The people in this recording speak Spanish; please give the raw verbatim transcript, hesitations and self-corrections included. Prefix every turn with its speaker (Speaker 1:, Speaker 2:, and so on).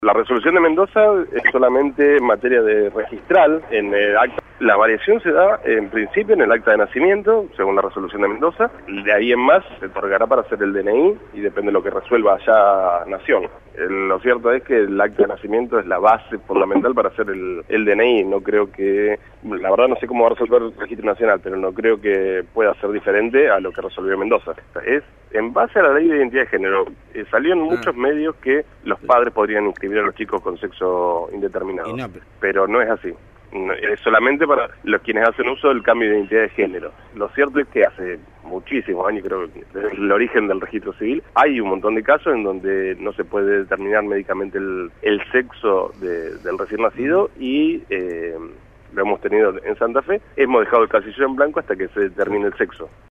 Speaker 1: La resolución de Mendoza es solamente en materia de registral en el acta. La variación se da en principio en el acta de nacimiento, según la resolución de Mendoza. De ahí en más se otorgará para hacer el D N I y depende de lo que resuelva allá Nación. Lo cierto es que el acta de nacimiento es la base fundamental para hacer el, el D N I. No creo que, la verdad no sé cómo va a resolver el Registro Nacional, pero no creo que pueda ser diferente a lo que resolvió Mendoza. Es en base a la ley de identidad de género. Eh, salió en muchos medios que los padres podrían inscribir a los chicos con sexo indeterminado, no, pero... pero no es así. No, es solamente para los quienes hacen uso del cambio de identidad de género. Lo cierto es que hace muchísimos años, creo que desde el origen del registro civil, hay un montón de casos en donde no se puede determinar médicamente el, el sexo de, del recién nacido y eh, lo hemos tenido en Santa Fe. Hemos dejado el casillero en blanco hasta que se determine el sexo.